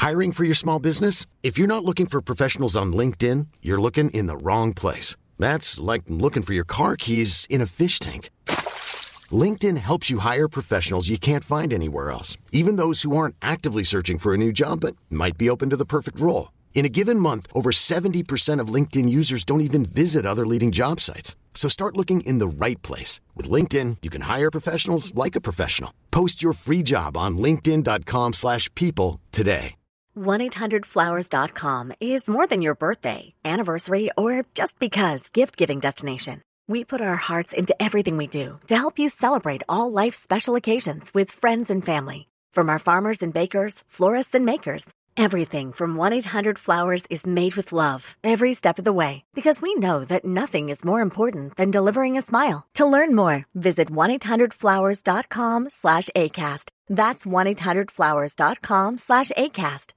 Hiring for your small business? If you're not looking for professionals on LinkedIn, you're looking in the wrong place. That's like looking for your car keys in a fish tank. LinkedIn helps you hire professionals you can't find anywhere else, even those who aren't actively searching for a new job but might be open to the perfect role. In a given month, over 70% of LinkedIn users don't even visit other leading job sites. So start looking in the right place. With LinkedIn, you can hire professionals like a professional. Post your free job on linkedin.com/people today. 1-800-Flowers.com is more than your birthday, anniversary, or just because gift-giving destination. We put our hearts into everything we do to help you celebrate all life's special occasions with friends and family. From our farmers and bakers, florists and makers, everything from 1-800-Flowers is made with love every step of the way, because we know that nothing is more important than delivering a smile. To learn more, visit 1-800-Flowers.com/ACAST. That's 1-800-Flowers.com/ACAST.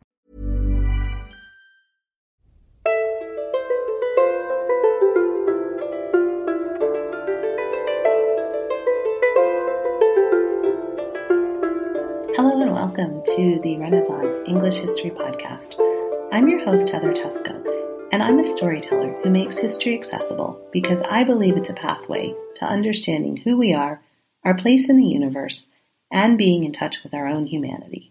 Hello and welcome to the Renaissance English History Podcast. I'm your host, Heather Tusco, and I'm a storyteller who makes history accessible because I believe it's a pathway to understanding who we are, our place in the universe, and being in touch with our own humanity.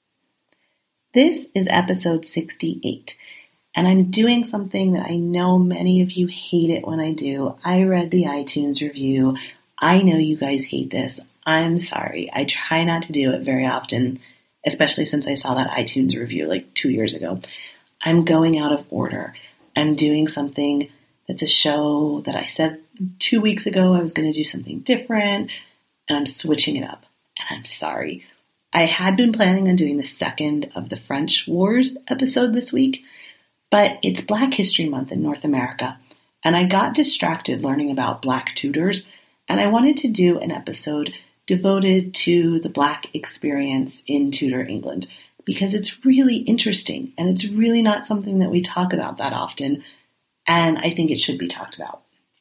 This is episode 68, and I'm doing something that I know many of you hate it when I do. I read the iTunes review. I know you guys hate this. I'm sorry. I try not to do it very often, especially since I saw that iTunes review like 2 years ago. I'm going out of order. I'm doing something that's a show that I said 2 weeks ago I was going to do something different, and I'm switching it up. And I'm sorry. I had been planning on doing the second of the French Wars episode this week, but it's Black History Month in North America, and I got distracted learning about Black Tudors, and I wanted to do an episode devoted to the Black experience in Tudor England, because it's really interesting and it's really not something that we talk about that often, and I think it should be talked about.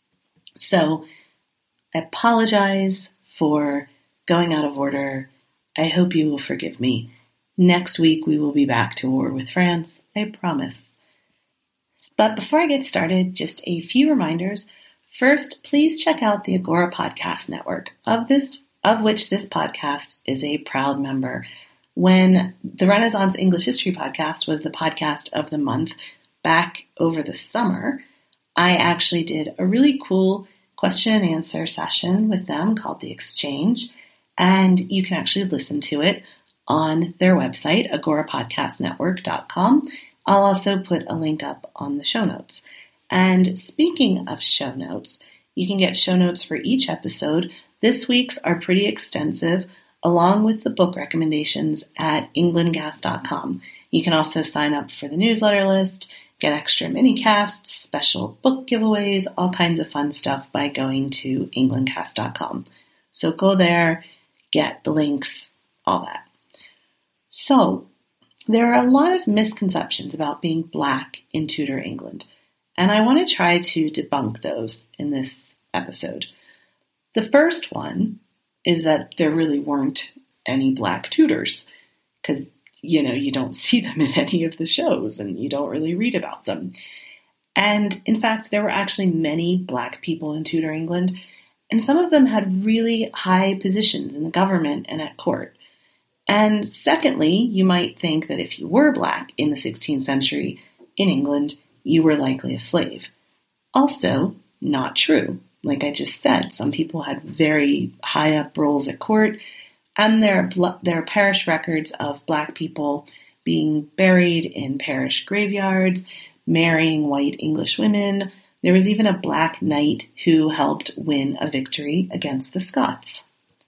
So I apologize for going out of order. I hope you will forgive me. Next week we will be back to war with France, I promise. But before I get started, just a few reminders. First, please check out the Agora Podcast Network, of which this podcast is a proud member. When the Renaissance English History Podcast was the podcast of the month back over the summer, I actually did a really cool question and answer session with them called The Exchange, and you can actually listen to it on their website, agorapodcastnetwork.com. I'll also put a link up on the show notes. And speaking of show notes, you can get show notes for each episode. This week's are pretty extensive, along with the book recommendations at englandcast.com. You can also sign up for the newsletter list, get extra mini-casts, special book giveaways, all kinds of fun stuff by going to englandcast.com. So go there, get the links, all that. So, there are a lot of misconceptions about being Black in Tudor England, and I want to try to debunk those in this episode. The first one is that there really weren't any Black Tudors, because, you don't see them in any of the shows and you don't really read about them. And in fact, there were actually many Black people in Tudor England, and some of them had really high positions in the government and at court. And secondly, you might think that if you were Black in the 16th century in England, you were likely a slave. Also, not true. Like I just said, some people had very high up roles at court, and there are parish records of Black people being buried in parish graveyards, marrying white English women. There was even a Black knight who helped win a victory against the Scots.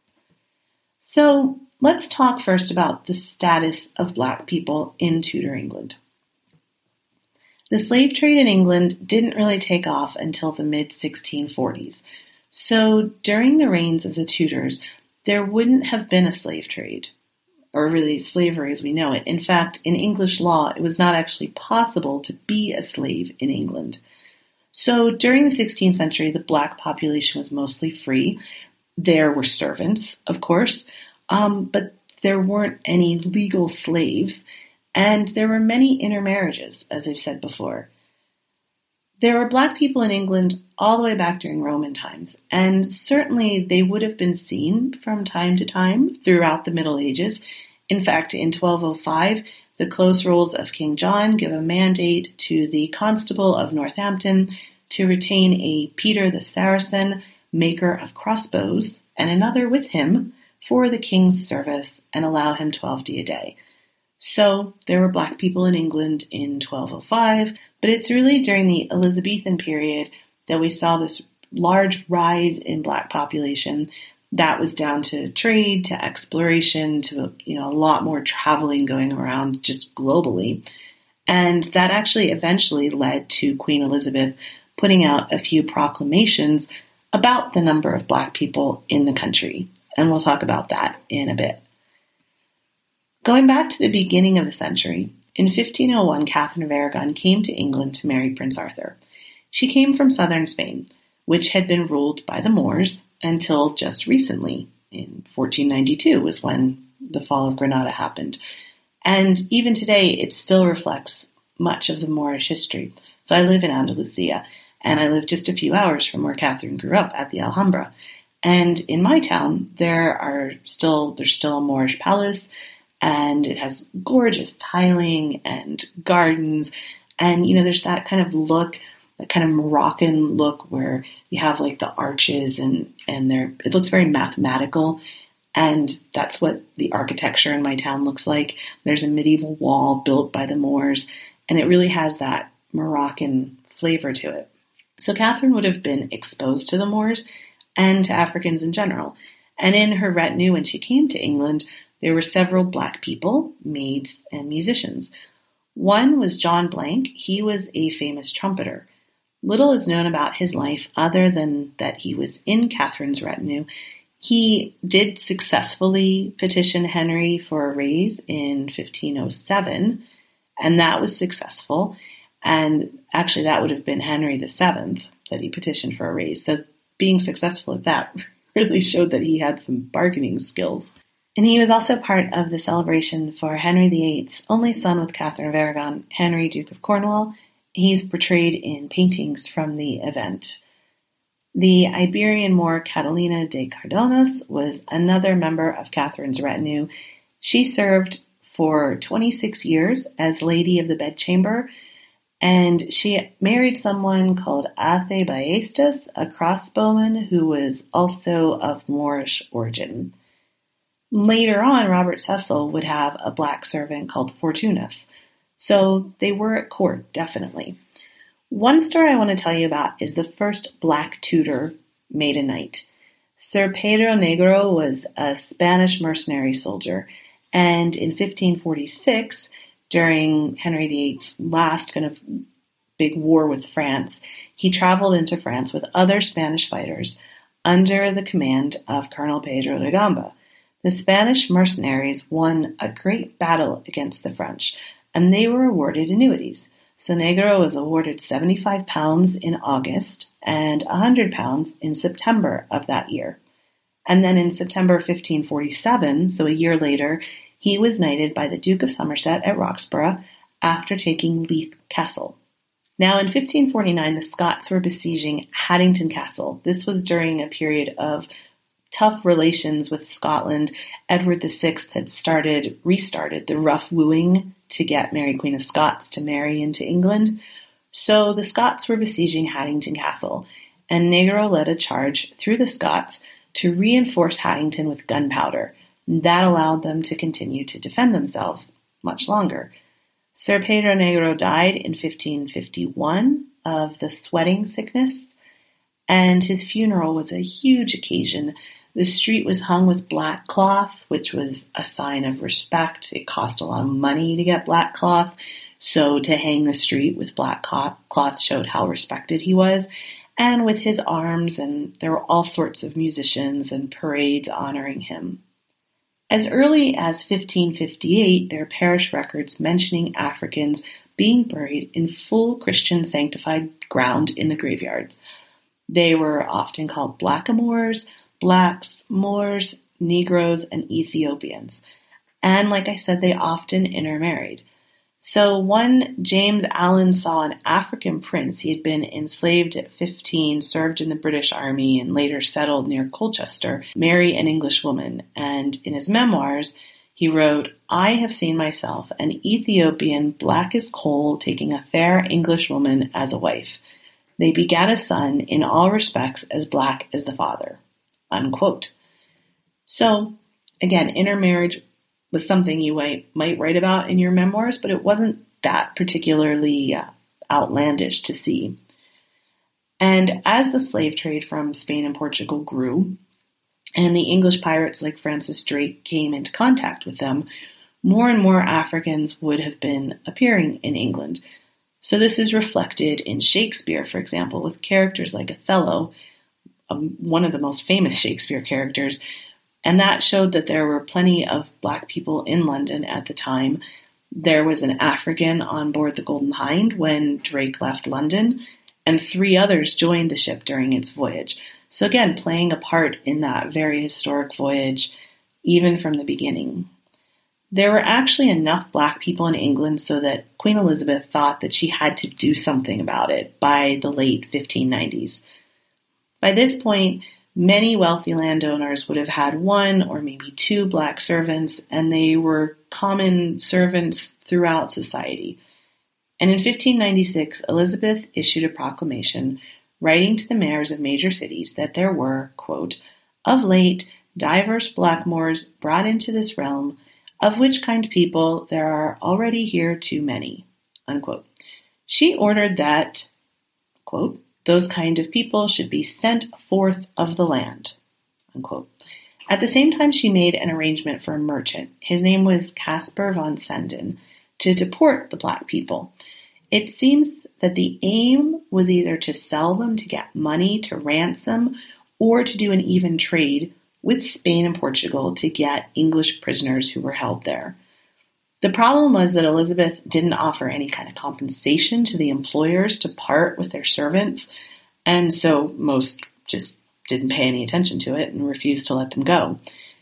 So let's talk first about the status of Black people in Tudor England. The slave trade in England didn't really take off until the mid-1640s. So during the reigns of the Tudors, there wouldn't have been a slave trade, or really slavery as we know it. In fact, in English law, it was not actually possible to be a slave in England. So during the 16th century, the Black population was mostly free. There were servants, of course, but there weren't any legal slaves. and there were many intermarriages, as I've said before. There were Black people in England all the way back during Roman times, and certainly they would have been seen from time to time throughout the Middle Ages. In fact, in 1205, the close rules of King John give a mandate to the Constable of Northampton to retain a Peter the Saracen, maker of crossbows, and another with him for the king's service and allow him 12d a day. So there were Black people in England in 1205, but it's really during the Elizabethan period that we saw this large rise in Black population. That was down to trade, to exploration, to a lot more traveling going around just globally. And that actually eventually led to Queen Elizabeth putting out a few proclamations about the number of Black people in the country. And we'll talk about that in a bit. Going back to the beginning of the century, in 1501, Catherine of Aragon came to England to marry Prince Arthur. She came from southern Spain, which had been ruled by the Moors until just recently. In 1492 was when the fall of Granada happened. And even today, it still reflects much of the Moorish history. So I live in Andalusia, and I live just a few hours from where Catherine grew up at the Alhambra. And in my town, there's still a Moorish palace, and it has gorgeous tiling and gardens. And, there's that kind of look, that kind of Moroccan look where you have like the arches and it looks very mathematical. And that's what the architecture in my town looks like. There's a medieval wall built by the Moors, and it really has that Moroccan flavor to it. So Catherine would have been exposed to the Moors and to Africans in general. And in her retinue, when she came to England, there were several Black people, maids, and musicians. One was John Blank. He was a famous trumpeter. Little is known about his life other than that he was in Catherine's retinue. He did successfully petition Henry for a raise in 1507, and that was successful. And actually, that would have been Henry VII that he petitioned for a raise. So being successful at that really showed that he had some bargaining skills. And he was also part of the celebration for Henry VIII's only son with Catherine of Aragon, Henry, Duke of Cornwall. He's portrayed in paintings from the event. The Iberian Moor Catalina de Cardonas was another member of Catherine's retinue. She served for 26 years as Lady of the Bedchamber, and she married someone called Athe Ballestas, a crossbowman who was also of Moorish origin. Later on, Robert Cecil would have a Black servant called Fortunas. So they were at court, definitely. One story I want to tell you about is the first Black tutor made a knight. Sir Pedro Negro was a Spanish mercenary soldier, and in 1546, during Henry VIII's last kind of big war with France, he traveled into France with other Spanish fighters under the command of Colonel Pedro de Gamba. The Spanish mercenaries won a great battle against the French, and they were awarded annuities. So Negro was awarded £75 in August and £100 in September of that year. And then in September 1547, so a year later, he was knighted by the Duke of Somerset at Roxburgh after taking Leith Castle. Now in 1549, the Scots were besieging Haddington Castle. This was during a period of tough relations with Scotland. Edward VI had restarted the rough wooing to get Mary Queen of Scots to marry into England. So the Scots were besieging Haddington Castle, and Negro led a charge through the Scots to reinforce Haddington with gunpowder. That allowed them to continue to defend themselves much longer. Sir Pedro Negro died in 1551 of the sweating sickness, and his funeral was a huge occasion. The street was hung with black cloth, which was a sign of respect. It cost a lot of money to get black cloth, so to hang the street with black cloth showed how respected he was. And with his arms, and there were all sorts of musicians and parades honoring him. As early as 1558, there are parish records mentioning Africans being buried in full Christian sanctified ground in the graveyards. They were often called blackamoors, Blacks, Moors, Negroes, and Ethiopians. And like I said, they often intermarried. So one James Allen saw an African prince. He had been enslaved at 15, served in the British Army, and later settled near Colchester, marry an English woman. And in his memoirs, he wrote, "I have seen myself, an Ethiopian black as coal, taking a fair English woman as a wife. They begat a son in all respects as black as the father." Unquote. So, again, intermarriage was something you might write about in your memoirs, but it wasn't that particularly outlandish to see. And as the slave trade from Spain and Portugal grew, and the English pirates like Francis Drake came into contact with them, more and more Africans would have been appearing in England. So this is reflected in Shakespeare, for example, with characters like Othello, one of the most famous Shakespeare characters. And that showed that there were plenty of black people in London at the time. There was an African on board the Golden Hind when Drake left London, and 3 others joined the ship during its voyage. So again, playing a part in that very historic voyage, even from the beginning. There were actually enough black people in England so that Queen Elizabeth thought that she had to do something about it by the late 1590s. By this point, many wealthy landowners would have had 1 or maybe 2 black servants, and they were common servants throughout society. And in 1596, Elizabeth issued a proclamation writing to the mayors of major cities that there were, quote, "of late divers blackmoors brought into this realm, of which kind people there are already here too many," unquote. She ordered that, quote, "those kind of people should be sent forth of the land," unquote. At the same time, she made an arrangement for a merchant. His name was Caspar von Senden, to deport the black people. It seems that the aim was either to sell them to get money to ransom or to do an even trade with Spain and Portugal to get English prisoners who were held there. The problem was that Elizabeth didn't offer any kind of compensation to the employers to part with their servants, and so most just didn't pay any attention to it and refused to let them go.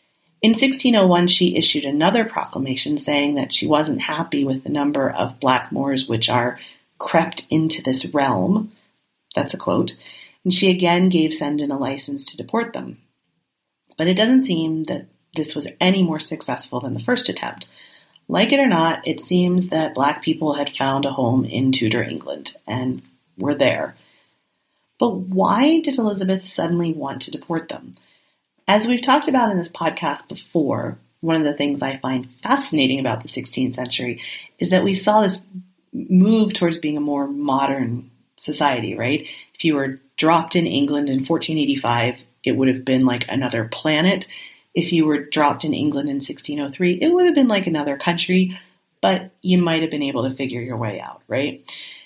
In 1601, she issued another proclamation saying that she wasn't happy with the number of blackmoors which are crept into this realm. That's a quote. And she again gave Senden a license to deport them. But it doesn't seem that this was any more successful than the first attempt. Like it or not, it seems that black people had found a home in Tudor England and were there. But why did Elizabeth suddenly want to deport them? As we've talked about in this podcast before, one of the things I find fascinating about the 16th century is that we saw this move towards being a more modern society, right? If you were dropped in England in 1485, it would have been like another planet. If you were dropped in England in 1603, it would have been like another country, but you might have been able to figure your way out, right?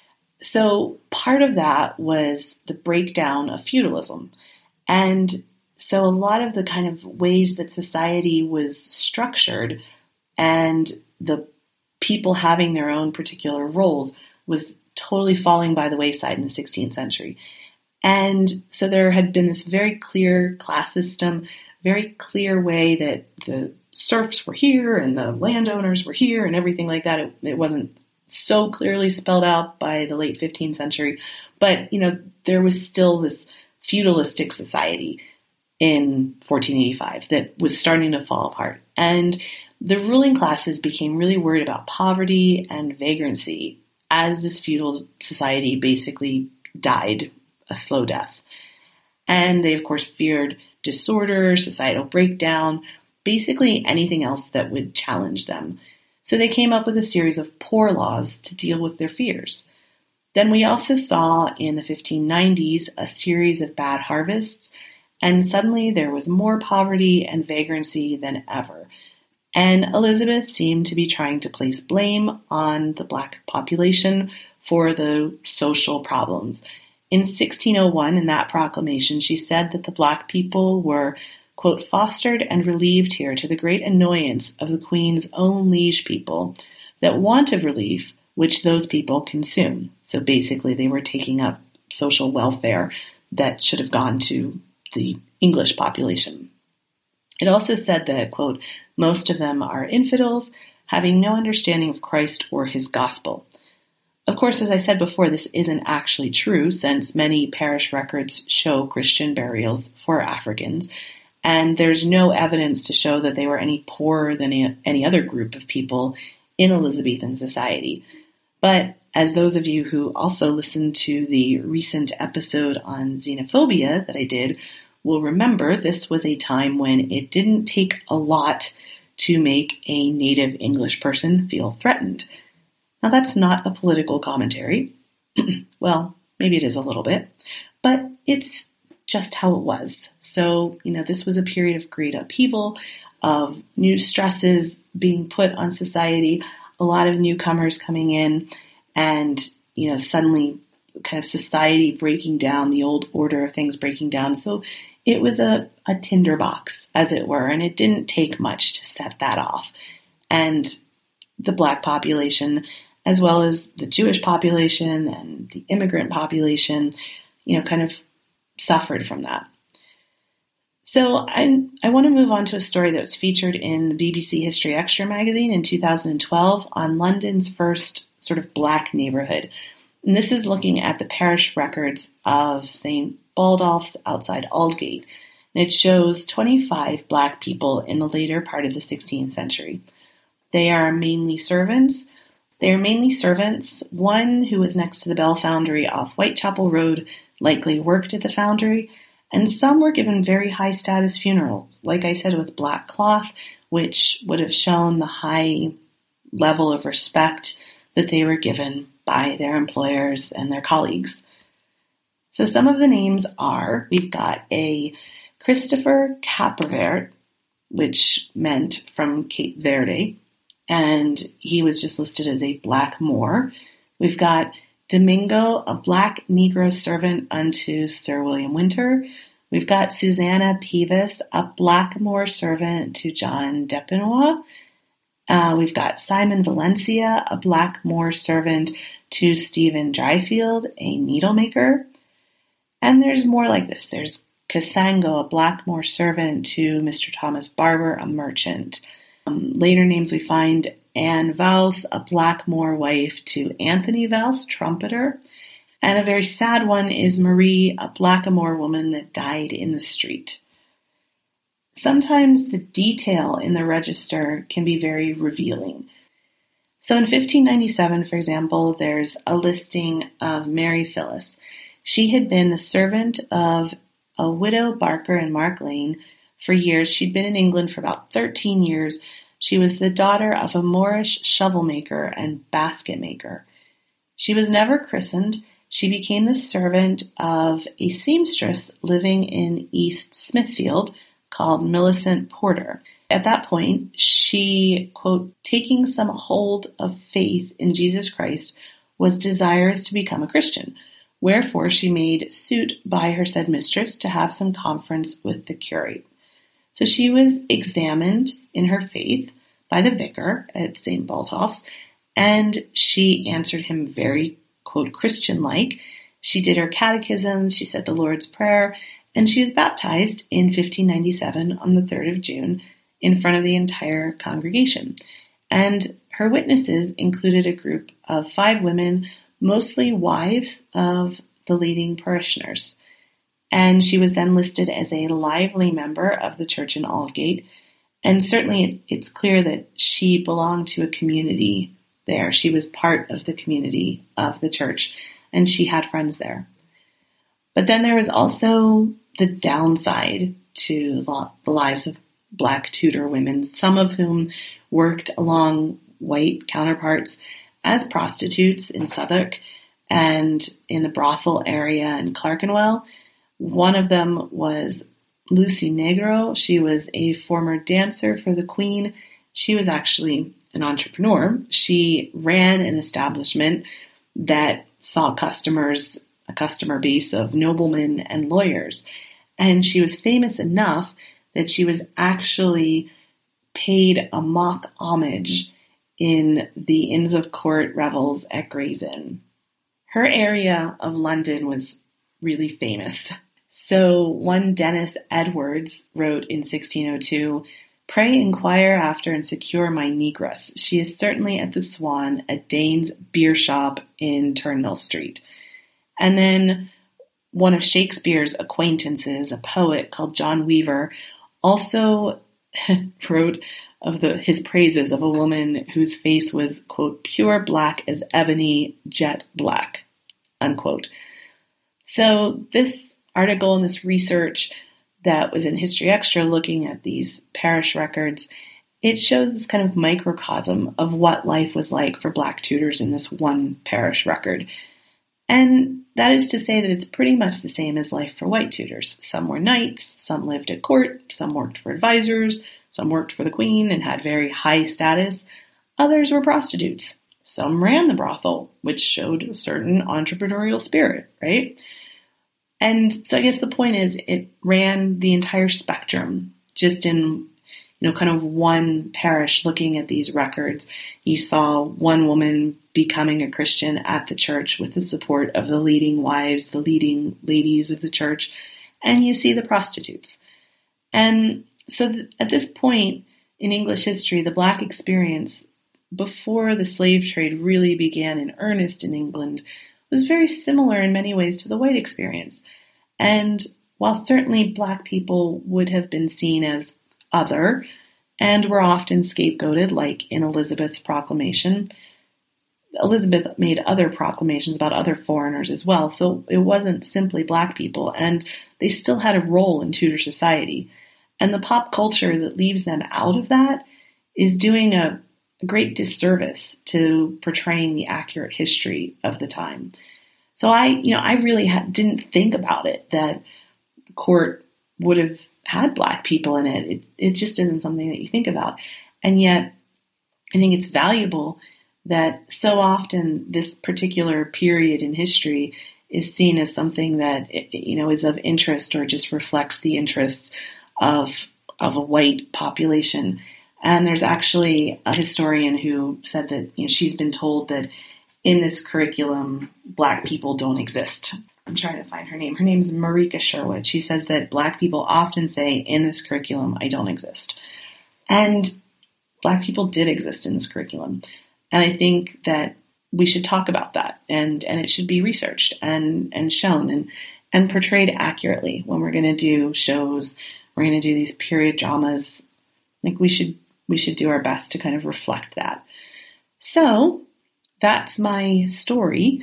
So part of that was the breakdown of feudalism. And so a lot of the kind of ways that society was structured and the people having their own particular roles was totally falling by the wayside in the 16th century. And so there had been this very clear class system, very clear way that the serfs were here and the landowners were here and everything like that. It wasn't so clearly spelled out by the late 15th century, but, there was still this feudalistic society in 1485 that was starting to fall apart. And the ruling classes became really worried about poverty and vagrancy as this feudal society basically died a slow death. And they, of course, feared disorder, societal breakdown, basically anything else that would challenge them. So they came up with a series of poor laws to deal with their fears. Then we also saw in the 1590s a series of bad harvests, and suddenly there was more poverty and vagrancy than ever. And Elizabeth seemed to be trying to place blame on the black population for the social problems. In 1601, in that proclamation, she said that the black people were, quote, fostered and relieved here to the great annoyance of the Queen's own liege people, that want of relief, which those people consume. So basically they were taking up social welfare that should have gone to the English population. It also said that, quote, most of them are infidels, having no understanding of Christ or his gospel. Of course, as I said before, this isn't actually true, since many parish records show Christian burials for Africans, and there's no evidence to show that they were any poorer than any other group of people in Elizabethan society. But as those of you who also listened to the recent episode on xenophobia that I did will remember, this was a time when it didn't take a lot to make a native English person feel threatened. Now, that's not a political commentary. Well, maybe it is a little bit, but it's just how it was. So, this was a period of great upheaval, of new stresses being put on society, a lot of newcomers coming in, and, suddenly kind of society breaking down, the old order of things breaking down. So it was a tinderbox, as it were, and it didn't take much to set that off. And the Black population, as well as the Jewish population and the immigrant population, kind of suffered from that. So I want to move on to a story that was featured in the BBC History Extra magazine in 2012 on London's first sort of Black neighborhood. And this is looking at the parish records of St. Baldolph's outside Aldgate. And it shows 25 Black people in the later part of the 16th century. They are mainly servants. One who was next to the Bell Foundry off Whitechapel Road likely worked at the foundry, and some were given very high status funerals, like I said, with black cloth, which would have shown the high level of respect that they were given by their employers and their colleagues. So some of the names are, we've got a Christopher Capervert, which meant from Cape Verde, and he was just listed as a Black Moor. We've got Domingo, a Black Negro servant unto Sir William Winter. We've got Susanna Peavis, a Black Moor servant to John Depenois. We've got Simon Valencia, a Black Moor servant to Stephen Dryfield, a needlemaker. And there's more like this. There's Kasango, a Black Moor servant to Mr. Thomas Barber, a merchant. Later names we find Anne Vouse, a Black Moor wife to Anthony Vouse, trumpeter. And a very sad one is Marie, a Blackamoor woman that died in the street. Sometimes the detail in the register can be very revealing. So in 1597, for example, there's a listing of Mary Phyllis. She had been the servant of a widow Barker in Mark Lane for years. She'd been in England for about 13 years. She was the daughter of a Moorish shovel maker and basket maker. She was never christened. She became the servant of a seamstress living in East Smithfield called Millicent Porter. At that point, she, quote, taking some hold of faith in Jesus Christ, was desirous to become a Christian. Wherefore she made suit by her said mistress to have some conference with the curate. So she was examined in her faith by the vicar at St. Baldolph's, and she answered him very, quote, Christian-like. She did her catechisms, she said the Lord's Prayer, and she was baptized in 1597 on the 3rd of June in front of the entire congregation. And her witnesses included a group of 5 women, mostly wives of the leading parishioners. And she was then listed as a lively member of the church in Aldgate. And certainly it's clear that she belonged to a community there. She was part of the community of the church, and she had friends there. But then there was also the downside to the lives of Black Tudor women, some of whom worked along white counterparts as prostitutes in Southwark and in the brothel area in Clerkenwell. One of them was Lucy Negro. She was a former dancer for the Queen. She was actually an entrepreneur. She ran an establishment that saw customers, a customer base of noblemen and lawyers. And she was famous enough that she was actually paid a mock homage in the Inns of Court revels at Gray's Inn. Her area of London was really famous. So one Dennis Edwards wrote in 1602, Pray inquire after and secure my negress. She is certainly at the Swan, at Dane's beer shop in Turnmill Street. And then one of Shakespeare's acquaintances, a poet called John Weaver, also wrote of his praises of a woman whose face was, quote, pure black as ebony, jet black, unquote. So this article and this research that was in History Extra looking at these parish records, it shows this kind of microcosm of what life was like for Black tutors in this one parish record. And that is to say that it's pretty much the same as life for white tutors. Some were knights, some lived at court, some worked for advisors, some worked for the queen and had very high status. Others were prostitutes. Some ran the brothel, which showed a certain entrepreneurial spirit, right? And so I guess the point is it ran the entire spectrum just in, kind of one parish looking at these records. You saw one woman becoming a Christian at the church with the support of the leading wives, the leading ladies of the church, and you see the prostitutes. And so at this point in English history, the Black experience before the slave trade really began in earnest in England was very similar in many ways to the white experience. And while certainly Black people would have been seen as other and were often scapegoated, like in Elizabeth's proclamation, Elizabeth made other proclamations about other foreigners as well. So it wasn't simply Black people, and they still had a role in Tudor society. And the pop culture that leaves them out of that is doing a great disservice to portraying the accurate history of the time. So I really didn't think about it, that the court would have had Black people in it. It just isn't something that you think about. And yet I think it's valuable that so often this particular period in history is seen as something that, is of interest or just reflects the interests of a white population. And there's actually a historian who said that she's been told that in this curriculum, Black people don't exist. I'm trying to find her name. Her name's Marika Sherwood. She says that Black people often say in this curriculum, I don't exist. And Black people did exist in this curriculum. And I think that we should talk about that, and it should be researched and shown and portrayed accurately when we're going to do shows. We're going to do these period dramas. I think we should do our best to kind of reflect that. So that's my story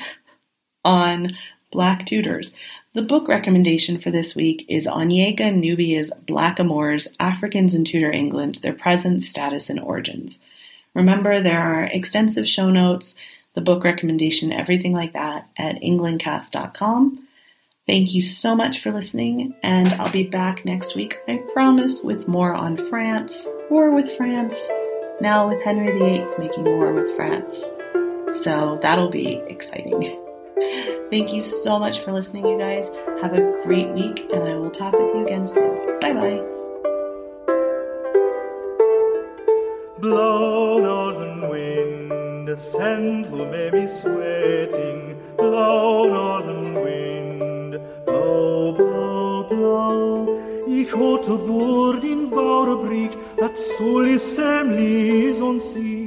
on Black tutors. The book recommendation for this week is Onyeka Nnubia's Blackamoors, Africans in Tudor England, Their Presence, Status, and Origins. Remember, there are extensive show notes, the book recommendation, everything like that at englandcast.com. Thank you so much for listening, and I'll be back next week, I promise, with more on France, war with France, now with Henry VIII making war with France. So that'll be exciting. Thank you so much for listening, you guys. Have a great week, and I will talk with you again soon. Bye-bye. Blow, northern wind, send who may be sweating. Blow, northern wind, blow, blow, blow. Ich hatte Bord in Bauerbricht, dat soll semlis on sich.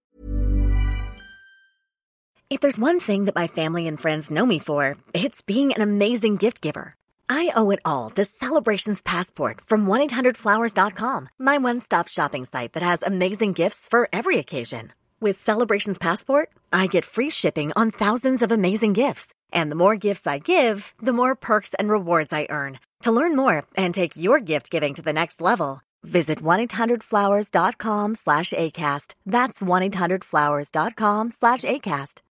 If there's one thing that my family and friends know me for, it's being an amazing gift giver. I owe it all to Celebrations Passport from 1-800-Flowers.com, my one-stop shopping site that has amazing gifts for every occasion. With Celebrations Passport, I get free shipping on thousands of amazing gifts. And the more gifts I give, the more perks and rewards I earn. To learn more and take your gift giving to the next level, visit 1-800-Flowers.com/ACAST. That's 1-800-Flowers.com/ACAST.